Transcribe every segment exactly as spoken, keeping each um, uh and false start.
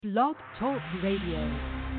Blog Talk Radio.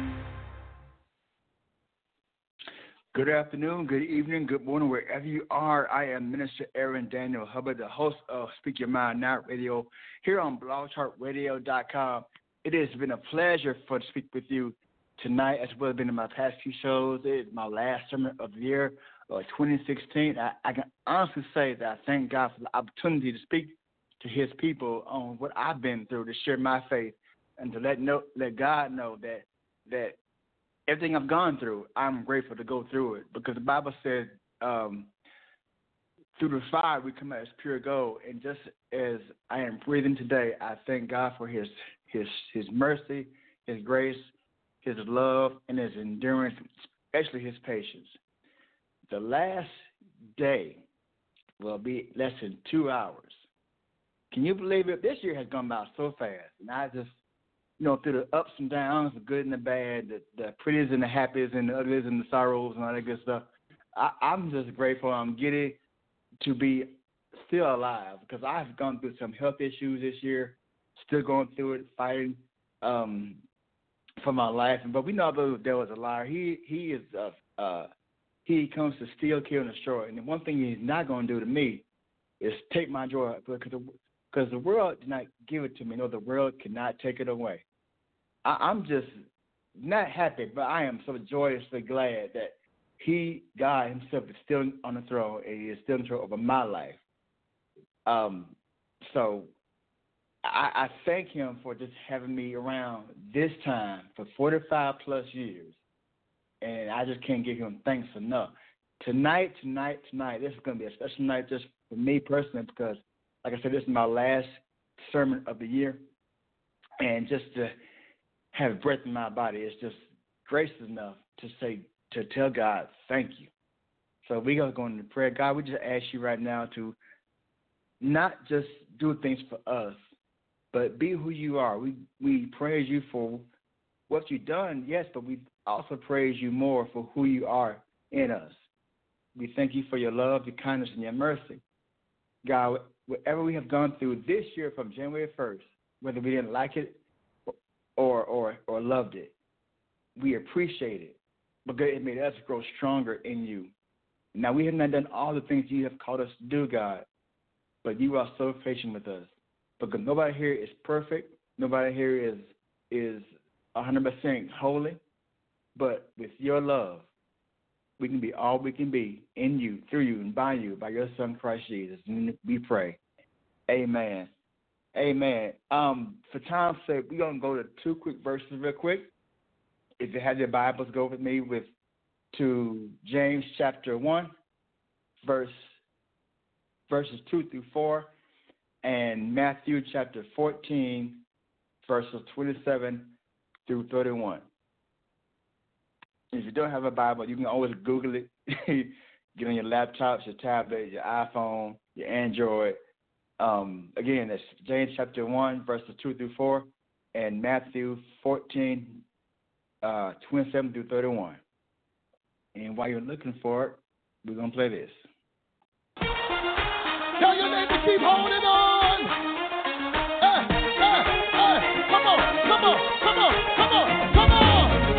Good afternoon, good evening, good morning, wherever you are. I am Minister Aaron Daniel Hubbard, the host of Speak Your Mind Now Radio here on blog talk radio dot com. It has been a pleasure for to speak with you tonight, as well as been in my past few shows. It is my last sermon of the year, uh, twenty sixteen. I, I can honestly say that I thank God for the opportunity to speak to His people on what I've been through, to share my faith, and to let know, let God know that that everything I've gone through, I'm grateful to go through it, because the Bible said, um, through the fire we come out as pure gold. And just as I am breathing today, I thank God for His His His mercy, His grace, His love, and His endurance, especially His patience. The last day will be less than two hours. Can you believe it? This year has gone by so fast, and I just, you know, through the ups and downs, the good and the bad, the, the pretties and the happies and the uglies and the sorrows and all that good stuff, I, I'm just grateful. I'm giddy to be still alive, because I've gone through some health issues this year, still going through it, fighting um, for my life. But we know the devil is a liar. He he is uh, uh, he comes to steal, kill, and destroy. And the one thing he's not going to do to me is take my joy, because the, because the world did not give it to me. No, the world cannot take it away. I, I'm just not happy, but I am so joyously glad that He, God Himself, is still on the throne, and He is still in control over my life. Um, so I, I thank Him for just having me around this time for forty-five plus years, and I just can't give Him thanks enough. Tonight, tonight, tonight, this is going to be a special night just for me personally, because, like I said, this is my last sermon of the year, and just to have breath in my body is just gracious enough to say, to tell God, thank you. So we're going to go into prayer. God, we just ask you right now to not just do things for us, but be who you are. We we praise you for what you've done, yes, but we also praise you more for who you are in us. We thank you for your love, your kindness, and your mercy. God, whatever we have gone through this year from January first, whether we didn't like it or or or loved it, we appreciate it, because it made us grow stronger in you. Now, we have not done all the things you have called us to do, God, but you are so patient with us, because nobody here is perfect. Nobody here is is one hundred percent holy, but with your love, we can be all we can be in you, through you, and by you, by your Son, Christ Jesus. And we pray. Amen. Amen. Um, for time's sake, we're going to go to two quick verses real quick. If you have your Bibles, go with me with to James chapter one, verse verses two through four, and Matthew chapter fourteen, verses twenty-seven through thirty-one. If you don't have a Bible, you can always Google it. Get on your laptops, your tablet, your iPhone, your Android. Um, again, that's James chapter one, verses two through four, and Matthew fourteen, uh, twenty-seven through thirty-one. And while you're looking for it, we're going to play this. Tell your neighbor, keep holding on. Hey, hey, hey, come on, come on, come on, come on, come on.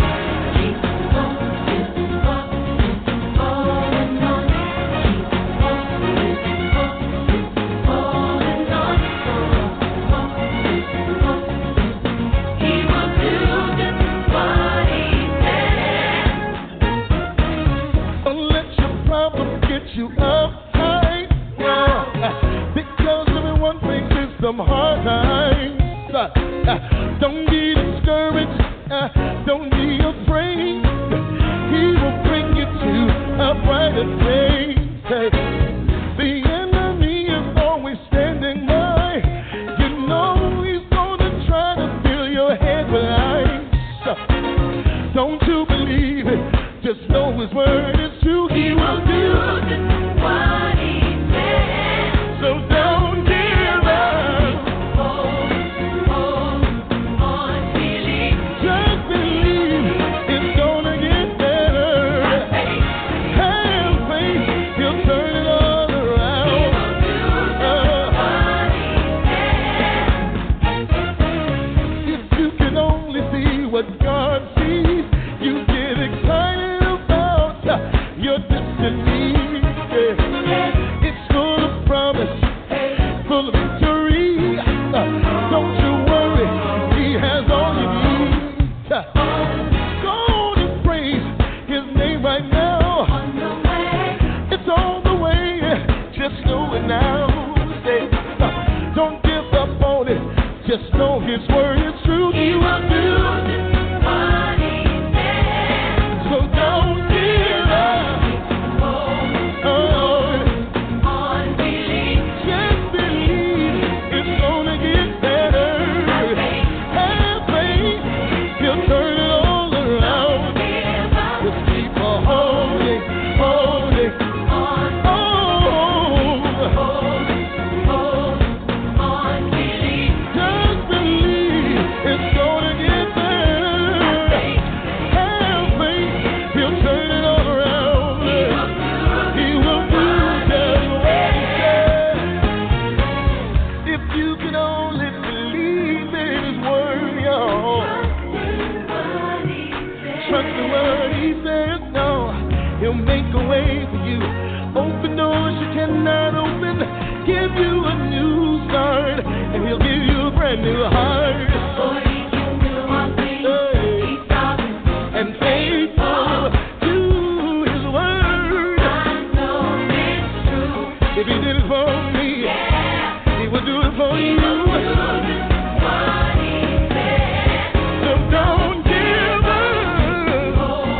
You up high, yeah. Because everyone faces some hard times. Uh, don't be discouraged, uh, don't be afraid. He will bring you to a brighter day. The enemy is always standing by. You know he's gonna try to fill your head with ice. Don't you believe it? Just know his word is true. He will do what he said. So don't give up. Hold, hold on, believe. Just believe it's gonna get better. Have faith. Have faith. He'll turn it all around. He will do uh, what he said. If you can only what God sees. You get excited about your destiny. Yeah. It's full of promise, full of victory. Don't you worry, He has all you need. Go on and praise His name right now. It's on the way, just know it now. Don't give up on it, just know His word is true. He will do what He said. So don't give up. Oh, unbelief. Just believe it's gonna get better. Have faith, He'll turn it all around. Just keep on holding, holding on. Just believe it's gonna get better. Have faith, He'll turn it all around. He will do just what He said. If you can only believe in His word, y'all. Trust the word He says, no. He'll make a way for you. Open doors you cannot open. Give you a new start. And He'll give you a brand new heart. Hey. And faithful to His word. If He did it for me, He will do it for you. So don't give up.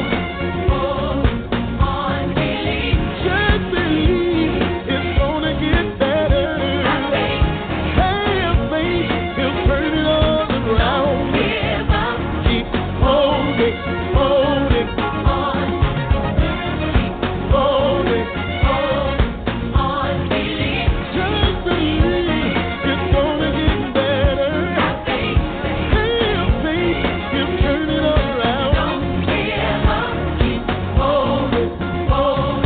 Just believe it's gonna get better. Have faith, He'll turn it all around. Keep holding, holding, holding, just believe it's gonna get better. Have faith, He'll turn it all around. Keep holding, holding,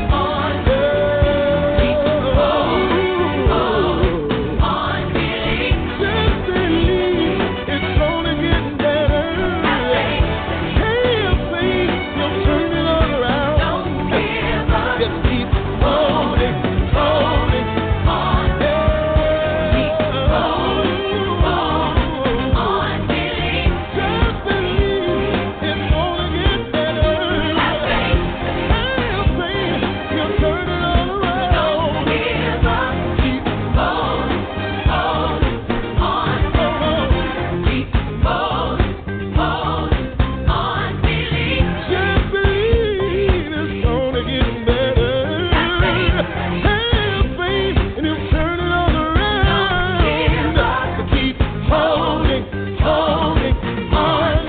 just believe it's gonna get better. Have faith, He'll turn it all around. Just keep holding, holding, just believe it's gonna get better. Have faith, He'll turn it all around. Keep just believe it's gonna get better. Have faith, and He'll turn it all around. Keep holding, holding on.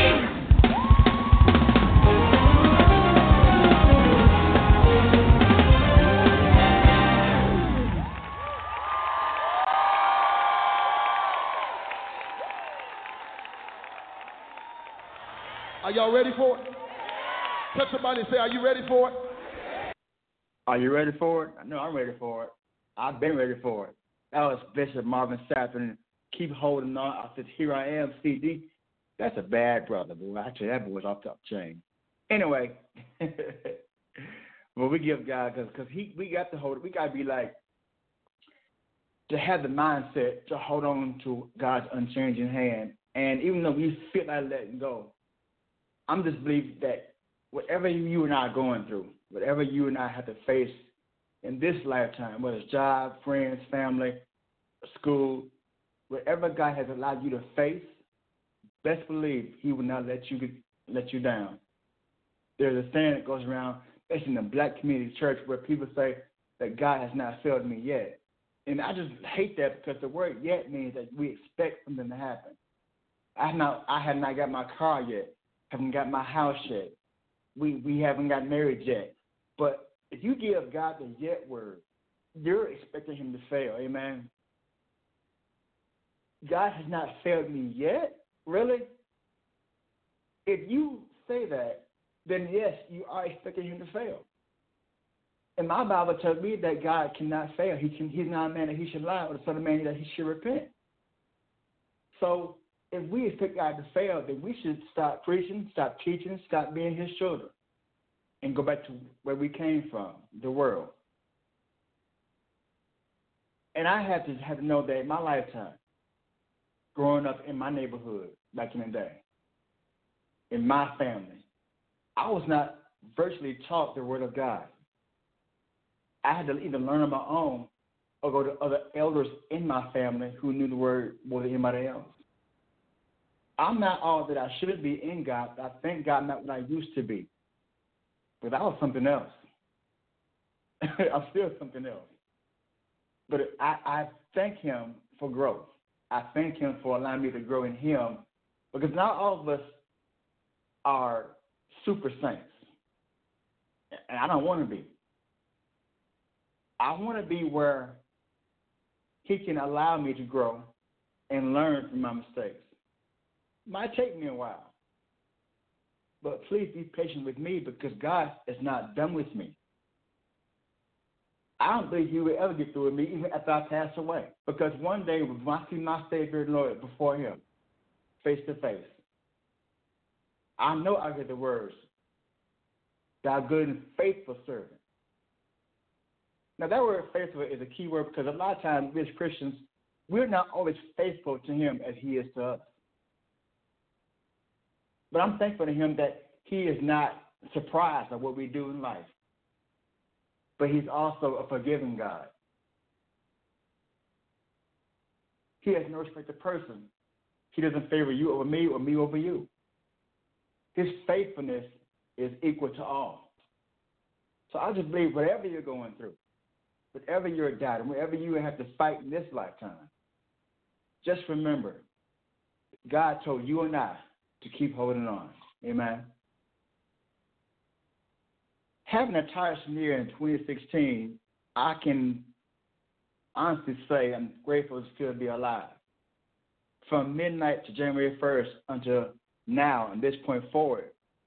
Are y'all ready for it? Touch somebody and say, are you ready for it? Are you ready for it? I know I'm ready for it. I've been ready for it. That was Bishop Marvin Sapp and Keep Holding On. I said, Here I Am, C D. That's a bad brother, boy. Actually, that boy's off the chain. Anyway, well, we give God, because he we got to hold it. We got to be like, to have the mindset to hold on to God's unchanging hand. And even though we feel like letting go, I'm just believing that whatever you and I are going through, whatever you and I have to face in this lifetime, whether it's job, friends, family, school, whatever God has allowed you to face, best believe He will not let you get, let you down. There's a saying that goes around, especially in the black community church, where people say that God has not failed me yet. And I just hate that, because the word yet means that we expect something to happen. I have not, I have not got my car yet. Haven't got my house yet. We we haven't got married yet. But if you give God the yet word, you're expecting Him to fail. Amen. God has not failed me yet? Really? If you say that, then yes, you are expecting Him to fail. And my Bible tells me that God cannot fail. He can, he's not a man that He should lie, or the Son of Man that He should repent. So if we expect God to fail, then we should stop preaching, stop teaching, stop being his children, and go back to where we came from, the world. And I had to have to know that in my lifetime, growing up in my neighborhood back in the day, in my family, I was not virtually taught the word of God. I had to either learn on my own or go to other elders in my family who knew the word more than anybody else. I'm not all that I should be in God, but I thank God not what I used to be. But I was something else. I'm still something else. But I, I thank him for growth. I thank him for allowing me to grow in him, because not all of us are super saints. And I don't want to be. I want to be where he can allow me to grow and learn from my mistakes. It might take me a while. But please be patient with me, because God is not done with me. I don't believe he will ever get through with me even after I pass away. Because one day when I see my Savior and Lord before him, face to face, I know I hear the words, "Thou good and faithful servant." Now that word faithful is a key word, because a lot of times we as Christians, we're not always faithful to him as he is to us. But I'm thankful to him that he is not surprised at what we do in life. But he's also a forgiving God. He has no respect to person. He doesn't favor you over me or me over you. His faithfulness is equal to all. So I just believe whatever you're going through, whatever you're doubting, whatever you have to fight in this lifetime, just remember, God told you and I to keep holding on. Amen. Having a tiresome year in twenty sixteen, I can honestly say I'm grateful to still be alive. From midnight to January first until now, and this point forward,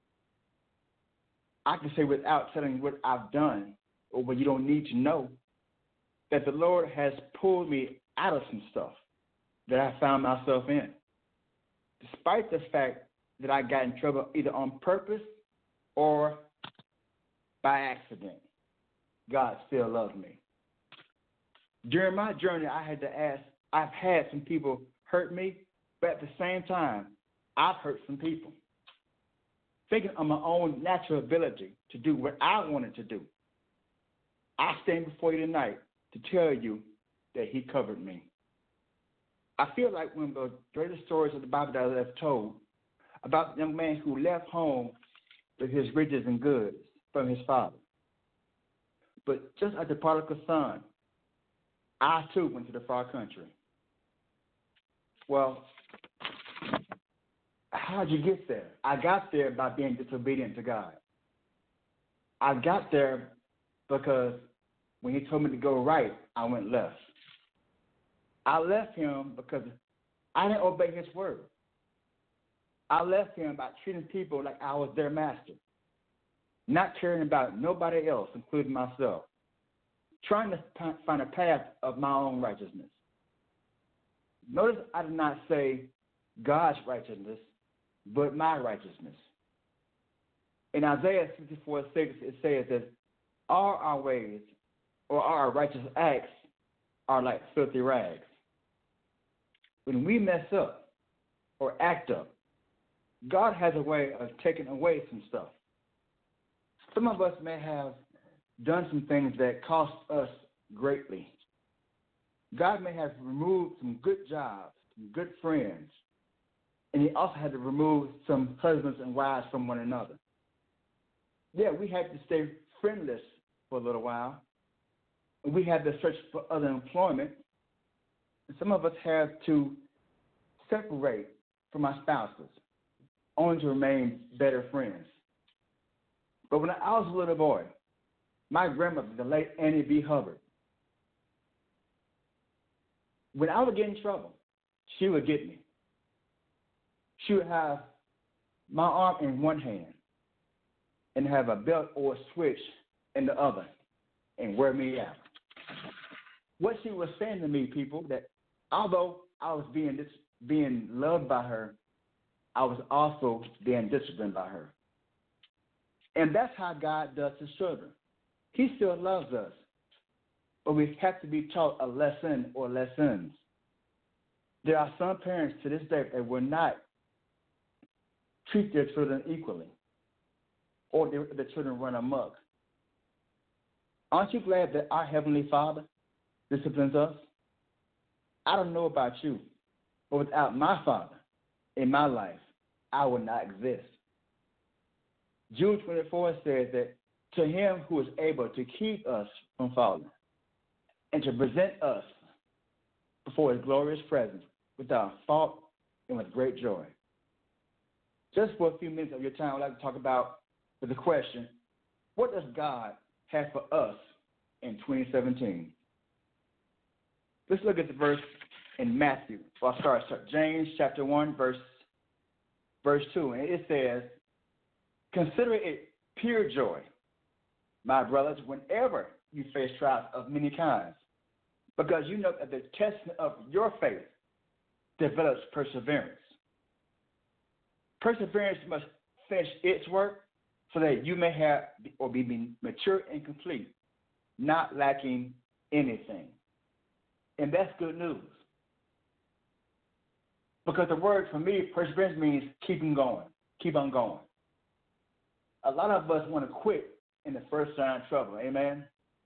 I can say without telling what I've done or what you don't need to know, that the Lord has pulled me out of some stuff that I found myself in. Despite the fact that I got in trouble either on purpose or by accident, God still loves me. During my journey, I had to ask, I've had some people hurt me, but at the same time, I've hurt some people. Thinking of my own natural ability to do what I wanted to do, I stand before you tonight to tell you that he covered me. I feel like one of the greatest stories of the Bible that I've told about the young man who left home with his riches and goods from his father. But just like the prodigal son, I too went to the far country. Well, how'd you get there? I got there by being disobedient to God. I got there because when he told me to go right, I went left. I left him because I didn't obey his word. I left him by treating people like I was their master, not caring about nobody else, including myself, trying to find a path of my own righteousness. Notice I did not say God's righteousness, but my righteousness. In Isaiah sixty-four six, it says that all our ways or our righteous acts are like filthy rags. When we mess up or act up, God has a way of taking away some stuff. Some of us may have done some things that cost us greatly. God may have removed some good jobs, some good friends, and he also had to remove some husbands and wives from one another. Yeah, we had to stay friendless for a little while. We had to search for other employment. And some of us had to separate from our spouses, only to remain better friends. But when I was a little boy, my grandmother, the late Annie B. Hubbard, when I would get in trouble, she would get me. She would have my arm in one hand and have a belt or a switch in the other and wear me out. What she was saying to me, people, that although I was being dis- being loved by her, I was also being disciplined by her. And that's how God does his children. He still loves us, but we have to be taught a lesson or lessons. There are some parents to this day that will not treat their children equally, or their, the children run amok. Aren't you glad that our Heavenly Father disciplines us? I don't know about you, but without my Father in my life, I would not exist. Jude twenty-four says that to him who is able to keep us from falling and to present us before his glorious presence without fault and with great joy. Just for a few minutes of your time, I'd like to talk about the question, what does God have for us in twenty seventeen? Let's look at the verse in Matthew. Well, sorry, sorry, James chapter one, verse, verse two. And it says, consider it pure joy, my brothers, whenever you face trials of many kinds, because you know that the testing of your faith develops perseverance. Perseverance must finish its work so that you may have or be mature and complete, not lacking anything. And that's good news. Because the word for me, perseverance means keeping going, keep on going. A lot of us want to quit in the first sign of trouble, amen?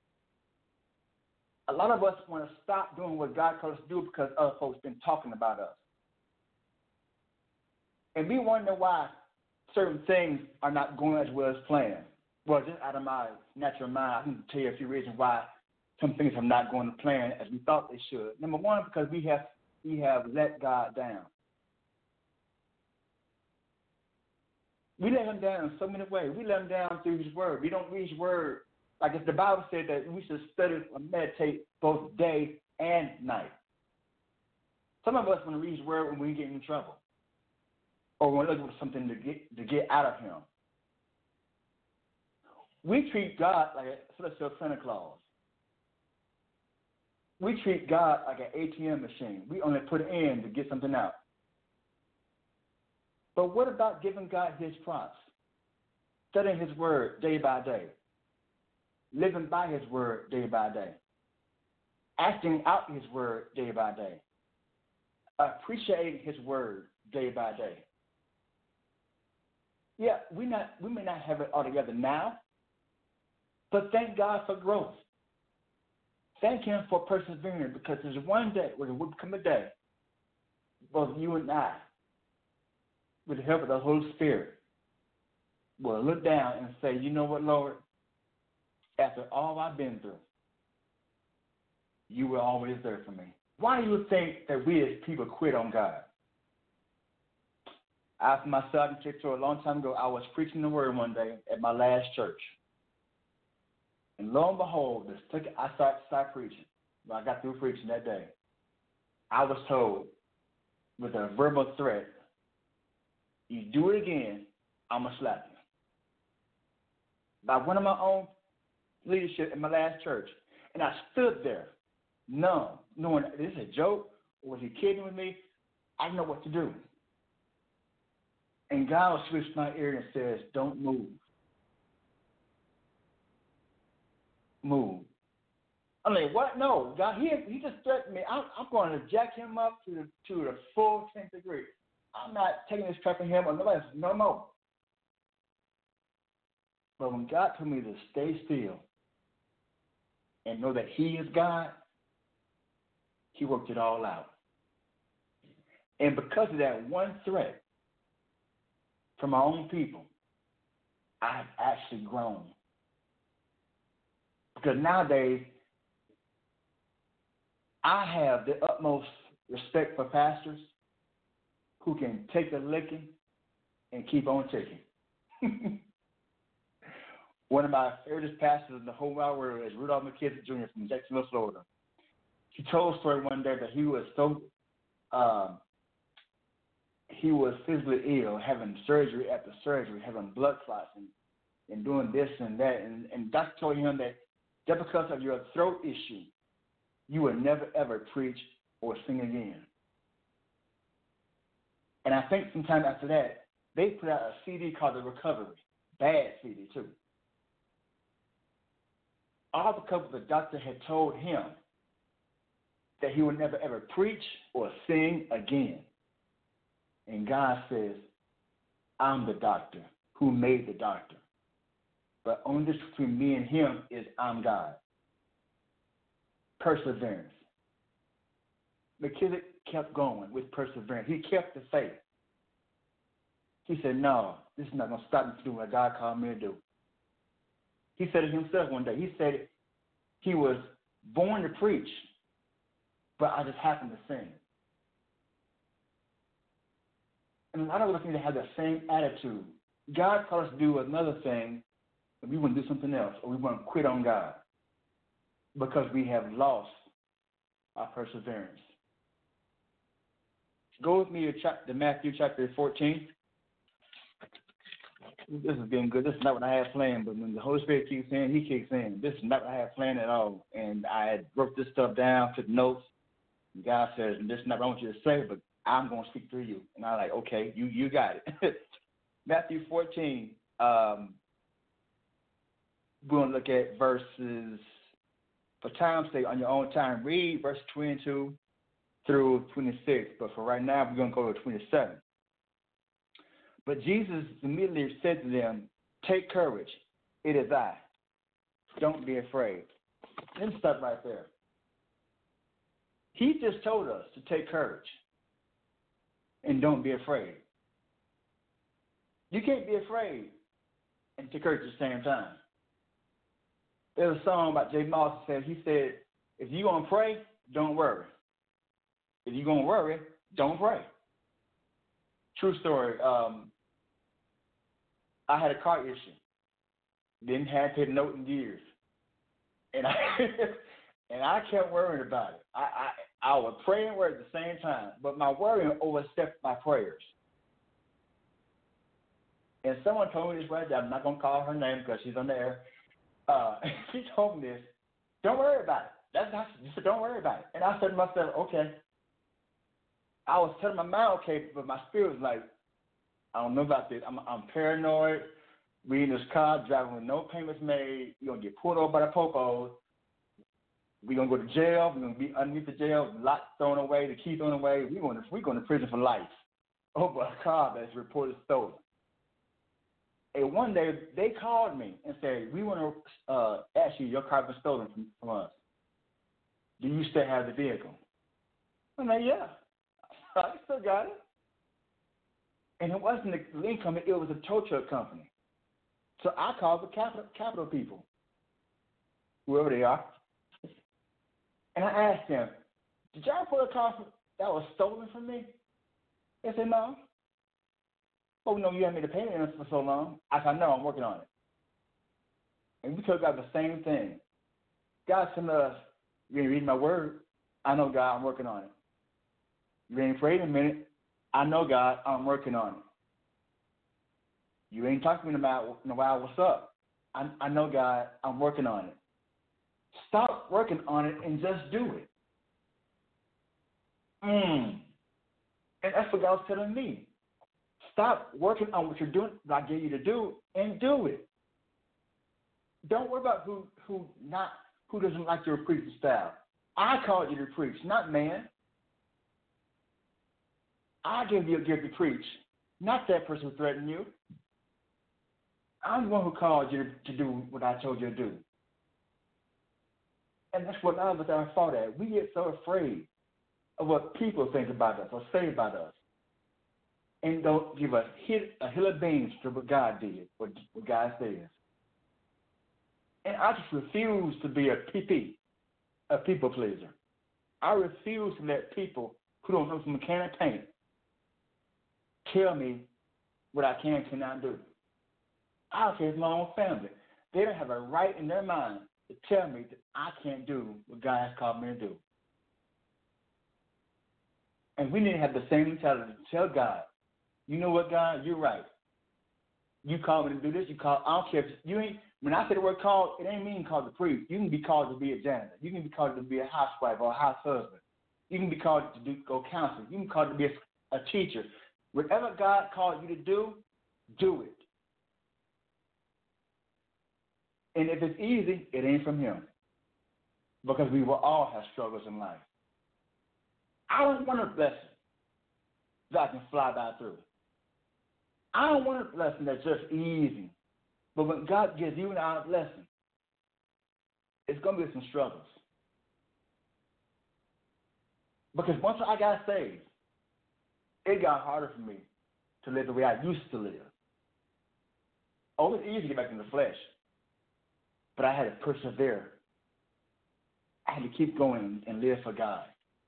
A lot of us want to stop doing what God called us to do because other folks been talking about us. And we wonder why certain things are not going as well as planned. Well, just out of my natural mind, I can tell you a few reasons why some things have not gone to plan as we thought they should. Number one, because we have we have let God down. We let him down in so many ways. We let him down through his word. We don't read his word. Like if the Bible said that we should study and meditate both day and night. Some of us want to read his word when we get in trouble, or when we're looking for something to get to get out of him. We treat God like a celestial Santa Claus. We treat God like an A T M machine. We only put it in to get something out. But what about giving God his props? Studying his word day by day. Living by his word day by day. Acting out his word day by day. Appreciating his word day by day. Yeah, we not we may not have it all together now, but thank God for growth. Thank him for persevering, because there's one day where there will come a day, both you and I, with the help of the Holy Spirit, will look down and say, you know what, Lord, after all I've been through, you were always there for me. Why do you think that we as people quit on God? After my son kicked a long time ago, I was preaching the word one day at my last church. And lo and behold, this took, I started, started preaching. When I got through preaching that day, I was told with a verbal threat, you do it again, I'm going to slap you. By one of my own leadership in my last church. And I stood there, numb, knowing this is a joke, or was he kidding with me? I didn't know what to do. And God switched my ear and says, don't move. Move. I'm like, what? No, God, he, he just threatened me. I'm, I'm going to jack him up to the, to the full tenth degree. I'm not taking this crap from him or nobody else, no more. But when God told me to stay still and know that he is God, he worked it all out. And because of that one threat from my own people, I've actually grown. Because nowadays, I have the utmost respect for pastors who can take a licking and keep on ticking. One of my favorite pastors in the whole wide world is Rudolph McKissick Junior from Jacksonville, Florida. He told a story one day that he was so, um, he was physically ill, having surgery after surgery, having blood clots and, and doing this and that. And, and doctor told him that just because of your throat issue, you will never, ever preach or sing again. And I think sometime after that, they put out a C D called The Recovery. Bad C D, too. All because the doctor had told him that he would never, ever preach or sing again. And God says, I'm the doctor who made the doctor. But only difference between me and him is I'm God. Perseverance. McKissick kept going with perseverance. He kept the faith. He said, no, this is not going to stop me from doing what God called me to do. He said it himself one day. He said he was born to preach, but I just happened to sing. And a lot of us need to have that same attitude. God called us to do another thing, and we want to do something else, or we want to quit on God because we have lost our perseverance. Go with me to Matthew chapter fourteen. This is getting good. This is not what I had planned, but when the Holy Spirit keeps saying, he keeps saying, this is not what I had planned at all. And I had wrote this stuff down, took notes, and God says, this is not what I want you to say, but I'm going to speak through you. And I'm like, okay, you you got it. Matthew fourteen, um, we're going to look at verses, for time's sake, on your own time, read verse twenty-two through twenty-six. But for right now, we're going to go to twenty-seven. But Jesus immediately said to them, take courage, it is I. Don't be afraid. Let me stop right there. He just told us to take courage and don't be afraid. You can't be afraid and take courage at the same time. There's a song by Jay Moss that said, he said, if you're going to pray, don't worry. If you're going to worry, don't pray. True story. Um, I had a car issue. Didn't have to hit a note in years. And I and I kept worrying about it. I, I, I would pray and worry at the same time, but my worrying overstepped my prayers. And someone told me this right there. I'm not going to call her name because she's on the air. Uh, she told me this. Don't worry about it. That's not, she said, don't worry about it. And I said to myself, okay. I was telling my mind, okay, but my spirit was like, I don't know about this. I'm, I'm paranoid. We in this car driving with no payments made. You're going to get pulled over by the popos. We're going to go to jail. We're going to be underneath the jail, lock thrown away, the key thrown away. We're going to, we're going to prison for life over a car that's reported stolen. And one day they called me and said, we want to uh, ask you, your car was stolen from, from us. Do you still have the vehicle? I'm like, yeah. I still got it. And it wasn't the link company, it was a tow truck company. So I called the capital, capital people, whoever they are. And I asked them, did y'all put a car that was stolen from me? They said, no. Oh, no, you haven't made a payment for so long. I said, no, I'm working on it. And we told God the same thing. God said to us, you ain't reading my word. I know, God, I'm working on it. You ain't prayed a minute. I know, God, I'm working on it. You ain't talking to me about in a while. What's up? I, I know, God, I'm working on it. Stop working on it and just do it. Mm. And that's what God's telling me. Stop working on what you're doing, what I gave you to do, and do it. Don't worry about who who not who doesn't like your preaching style. I called you to preach, not man. I give you a gift to preach, not that person who threatened you. I'm the one who called you to do what I told you to do. And that's what a lot of us are fought at. We get so afraid of what people think about us or say about us, and don't give a, hit, a hill of beans to what God did, what, what God says. And I just refuse to be a P P, a people pleaser. I refuse to let people who don't know from a can of paint tell me what I can and cannot do. I don't care if my own family. They don't have a right in their mind to tell me that I can't do what God has called me to do. And we need to have the same mentality to tell God, you know what, God, you're right. You called me to do this. You call. I don't care if you ain't. When I say the word called, it ain't mean called to preach. You can be called to be a janitor. You can be called to be a housewife or a house husband. You can be called to do go counseling. You can be called to be a, a teacher. Whatever God called you to do, do it. And if it's easy, it ain't from him. Because we will all have struggles in life. I don't want a blessing that I can fly by through. I don't want a blessing that's just easy. But when God gives you and I a blessing, it's going to be some struggles. Because once I got saved, it got harder for me to live the way I used to live. Oh, it's easy to get back in the flesh. But I had to persevere. I had to keep going and live for God.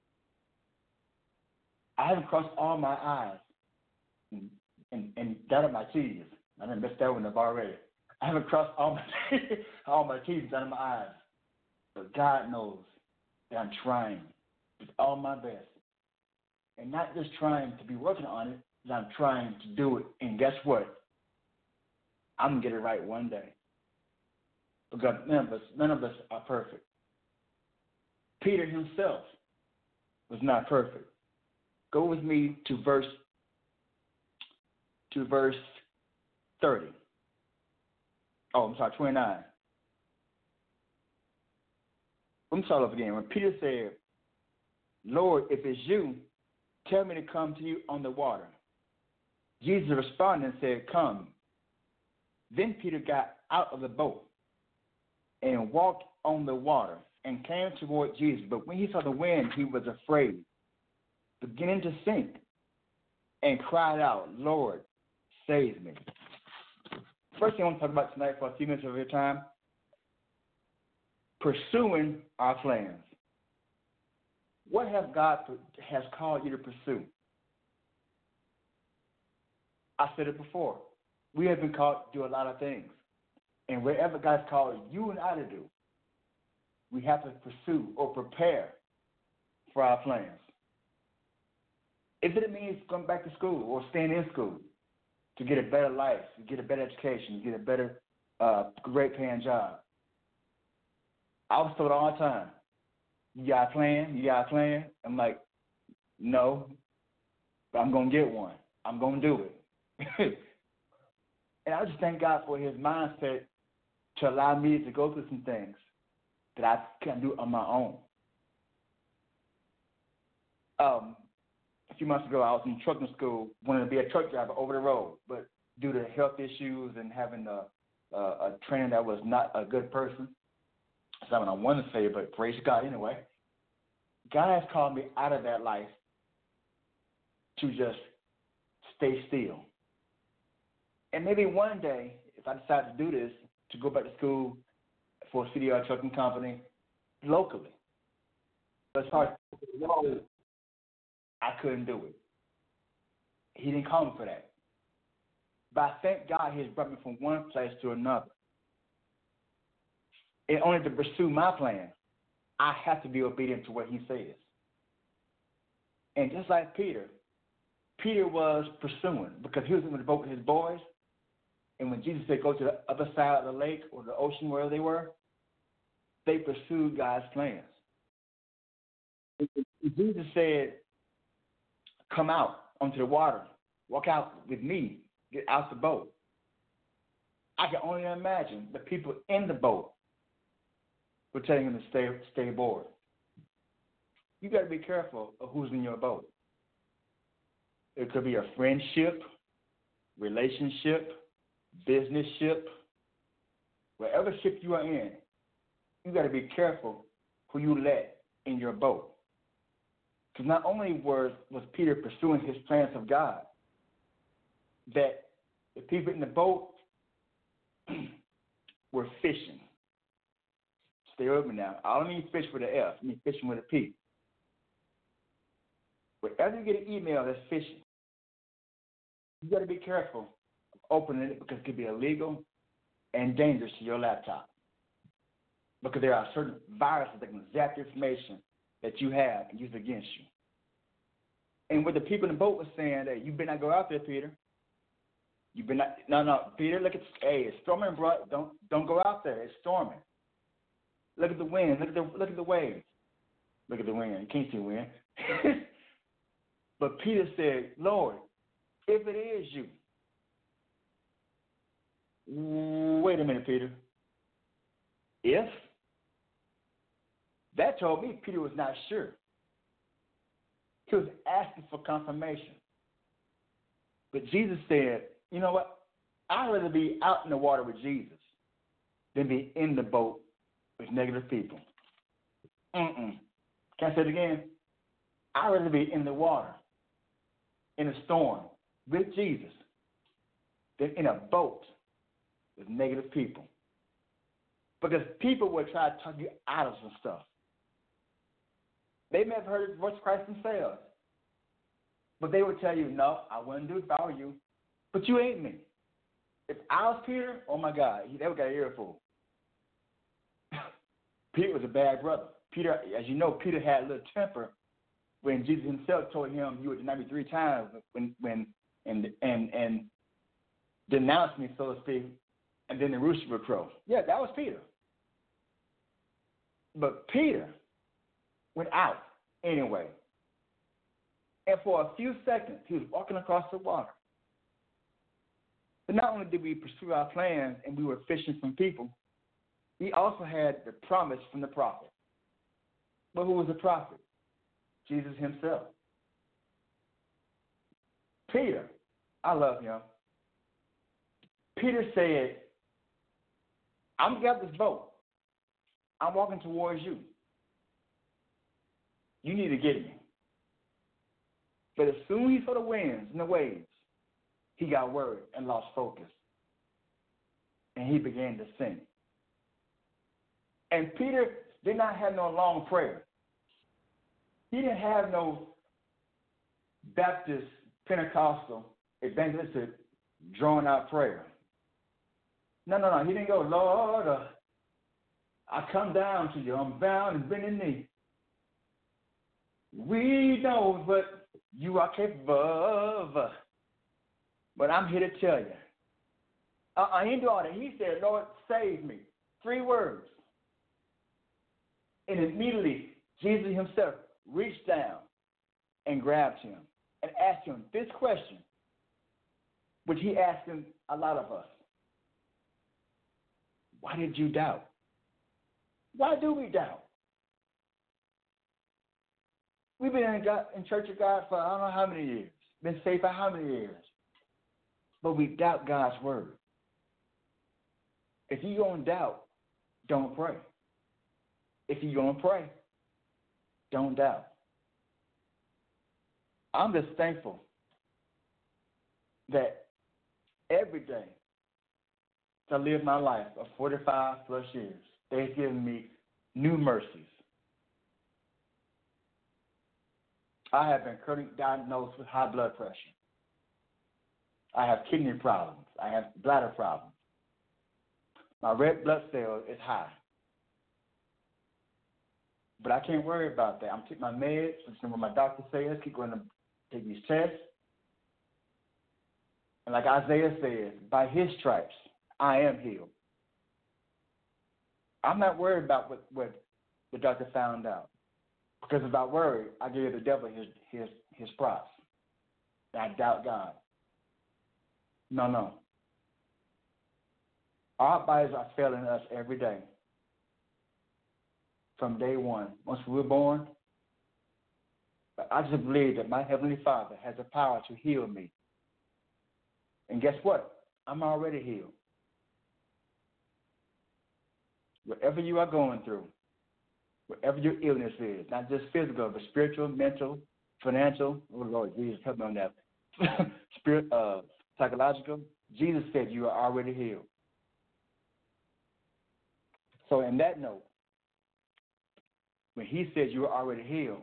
I haven't crossed all my I's and, and, and dotted my T's. I didn't mess that one up already. I haven't crossed all my all my T's and dotted my I's. But God knows that I'm trying with all my best. And not just trying to be working on it, but I'm trying to do it. And guess what? I'm going to get it right one day. Because none of us, none of us are perfect. Peter himself was not perfect. Go with me to verse to verse thirty. Oh, I'm sorry, twenty-nine. Let me start off again. When Peter said, Lord, if it's you, tell me to come to you on the water. Jesus responded and said, come. Then Peter got out of the boat and walked on the water and came toward Jesus. But when he saw the wind, he was afraid, beginning to sink, and cried out, Lord, save me. First thing I want to talk about tonight for a few minutes of your time, pursuing our plans. What have God has called you to pursue? I said it before. We have been called to do a lot of things. And wherever God's called you and I to do, we have to pursue or prepare for our plans. If it means going back to school or staying in school to get a better life, to get a better education, to get a better, uh, great paying job. I was told all the time, you got a plan, you got a plan. I'm like, no, but I'm going to get one. I'm going to do it. And I just thank God for his mindset to allow me to go through some things that I couldn't do on my own. Um, a few months ago, I was in trucking school, wanted to be a truck driver over the road, but due to health issues and having a, a, a trainer that was not a good person, that's not what I want to say, but praise God anyway, God has called me out of that life to just stay still. And maybe one day, if I decide to do this, to go back to school for a C D R trucking company locally. But as far as I couldn't do it. He didn't call me for that. But I thank God he has brought me from one place to another. In order to pursue my plan, I have to be obedient to what he says. And just like Peter, Peter was pursuing because he was in the boat with his boys. And when Jesus said go to the other side of the lake or the ocean, wherever they were, they pursued God's plans. Jesus said, come out onto the water, walk out with me, get out the boat. I can only imagine the people in the boat were telling him to stay, stay aboard. You got to be careful of who's in your boat. It could be a friendship, relationship, business ship, wherever ship you are in, you got to be careful who you let in your boat. Because not only was, was Peter pursuing his plans of God, that the people in the boat were fishing. Stay with me now. I don't mean fish with an F. I mean fishing with a P. Whenever you get an email that's fishing, you got to be careful of opening it because it could be illegal and dangerous to your laptop. Because there are certain viruses that can zap the information that you have and use against you. And what the people in the boat were saying, that you better not go out there, Peter. You better not, no, no, Peter, look at, hey, it's storming, bro. Don't, don't go out there. It's storming. Look at the wind. Look at the, look at the waves. Look at the wind. You can't see wind. But Peter said, Lord, if it is you. Wait a minute, Peter. If? That told me Peter was not sure. He was asking for confirmation. But Jesus said, you know what? I'd rather be out in the water with Jesus than be in the boat with negative people. Mm-mm. Can I say it again? I'd rather be in the water, in a storm, with Jesus than in a boat with negative people. Because people will try to talk you out of some stuff. They may have heard the voice of Christ themselves. But they would tell you, no, I wouldn't do it if I were you. But you ain't me. If I was Peter, oh my God, they would get an earful. Peter was a bad brother. Peter, as you know, Peter had a little temper when Jesus himself told him, you would deny me three times when when and and and denounced me, so to speak, and then the rooster would crow. Yeah, that was Peter. But Peter went out anyway. And for a few seconds, he was walking across the water. But not only did we pursue our plans and we were fishing from people, we also had the promise from the prophet. But who was the prophet? Jesus himself. Peter, I love him. Peter said, I'm got this boat. I'm walking towards you. You need to get me. But as soon as he saw the winds and the waves, he got worried and lost focus. And he began to sink. And Peter did not have no long prayer. He didn't have no Baptist, Pentecostal, evangelistic, drawn-out prayer. No, no, no. He didn't go, Lord, uh, I come down to you. I'm bound and bending knee. We know what you are capable of. But I'm here to tell you. Uh-uh, he didn't do all that. He said, Lord, save me. Three words. And immediately, Jesus himself reached down and grabbed him and asked him this question, which he asked him a lot of us. Why did you doubt? Why do we doubt? We've been in, God, in Church of God for I don't know how many years. Been saved for how many years? But we doubt God's word. If you're going to doubt, don't pray. If you're going to pray, don't doubt. I'm just thankful that every day to live my life of forty-five plus years, they've given me new mercies. I have been currently diagnosed with high blood pressure. I have kidney problems. I have bladder problems. My red blood cell is high. But I can't worry about that. I'm taking my meds, listen to what my doctor says, keep going to take these tests. And like Isaiah says, by his stripes, I am healed. I'm not worried about what, what the doctor found out. Because if I worry, I give the devil his his his props. And I doubt God. No, no. Our bodies are failing us every day. From day one, once we were born. But I just believe that my Heavenly Father has the power to heal me. And guess what? I'm already healed. Whatever you are going through, whatever your illness is, not just physical, but spiritual, mental, financial. Oh, Lord, Jesus, help me on that. Spirit, uh, psychological. Jesus said you are already healed. So in that note, when he says you are already healed,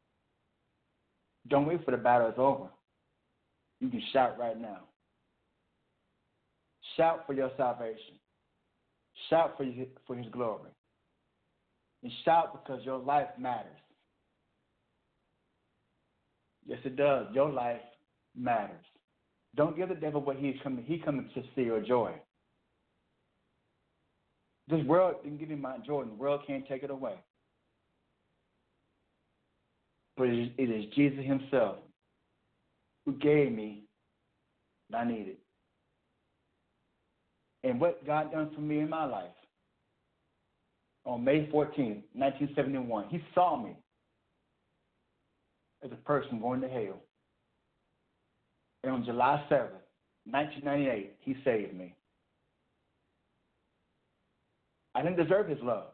don't wait for the battle is over. You can shout right now. Shout for your salvation. Shout for his, for his glory. And shout because your life matters. Yes, it does. Your life matters. Don't give the devil what he's coming. He coming to steal your joy. This world didn't give me my joy, and the world can't take it away. But it is, it is Jesus himself who gave me that I needed. And what God done for me in my life, on May fourteenth, nineteen seventy-one, he saw me as a person going to hell. And on July seventh, nineteen ninety-eight, he saved me. I didn't deserve his love,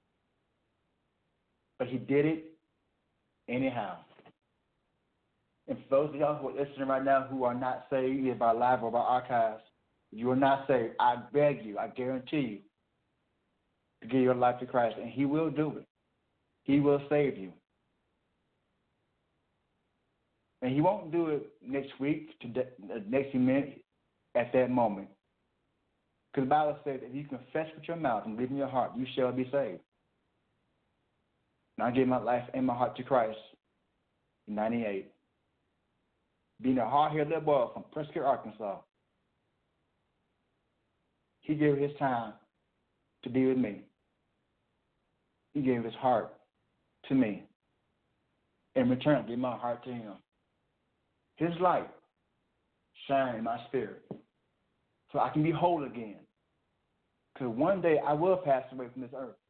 but he did it anyhow. And for those of y'all who are listening right now who are not saved, either by live or by archives, if you are not saved, I beg you, I guarantee you, to give your life to Christ, and he will do it. He will save you. And he won't do it next week, to the next minute, at that moment. Because the Bible says, if you confess with your mouth and believe in your heart, you shall be saved. And I gave my life and my heart to Christ in ninety-eight. Being a hard-headed little boy from Prescott, Arkansas, he gave his time to be with me. He gave his heart to me. In return, I gave my heart to him. His light shine in my spirit so I can be whole again. Because one day I will pass away from this earth.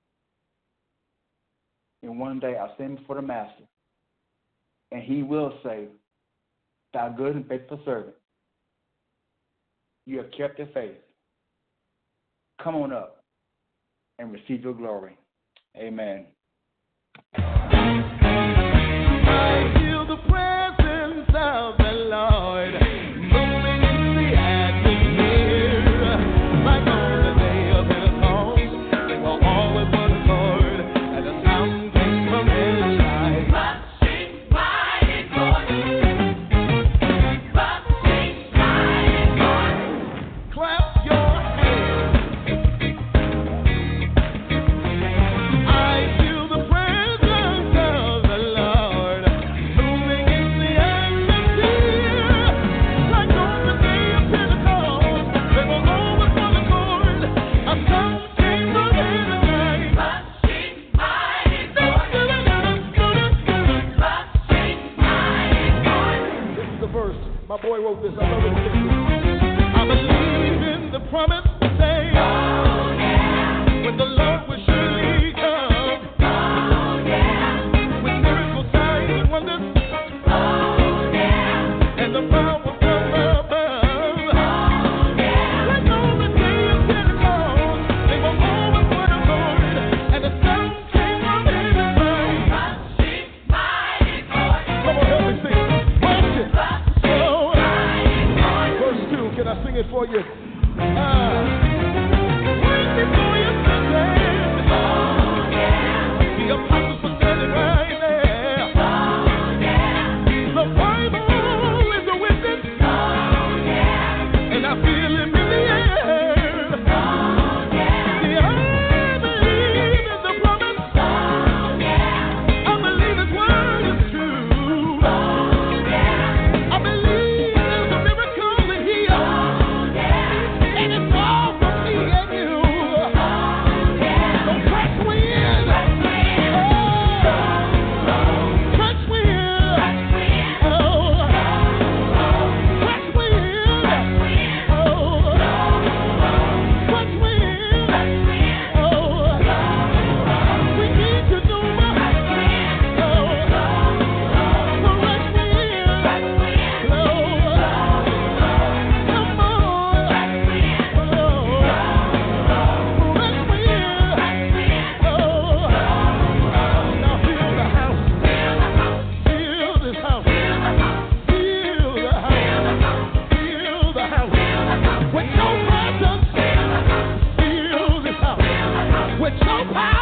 And one day I'll stand before the Master. And he will say, thou good and faithful servant, you have kept your faith. Come on up and receive your glory. Amen. I feel the presence of the Lord moving in the atmosphere. Like on the day of Pentecost, they were all with one accord, and the sound came from his side. Rushing mighty voice, rushing mighty voice. Clap your hands. I feel the presence of the Lord moving in the atmosphere. Like on the day of Pentecost, they were all with one accord. A sound came from heaven. Rushing mighty voice, rushing mighty voice. This is the verse. My boy wrote this. I love it. I believe in the promise to say, oh, yeah, when the Lord will surely come. Oh, yeah, with miracle signs and wonders. Oh, yeah, and the power from above. Oh, yeah, like on the day of Pentecost, they were all with one accord, and the sound came from heaven. Rushing mighty voice. Come on, help me sing. Rush it. So, verse two, can I sing it for you? Uh, right before you stand. Oh, yeah. The apostles were standing right there. Oh, yeah. The Bible is a witness. Oh, yeah. And I feel him in the air. Oh, yeah. See, I believe in the promise. Oh, yeah. I believe his word is true. Oh, yeah. I believe there's a miracle in here. Oh, yeah. And it's all from me and you. Oh, yeah. So press wind. Press wind. Oh, press wind. Oh, press wind. Oh, press wind. Oh, we need to know more. Oh, press wind. Oh, come on. Oh, press wind. Oh, now fill the house. Fill this house. Fill the house. Fill the house. With your presence. Fill this house. With your power.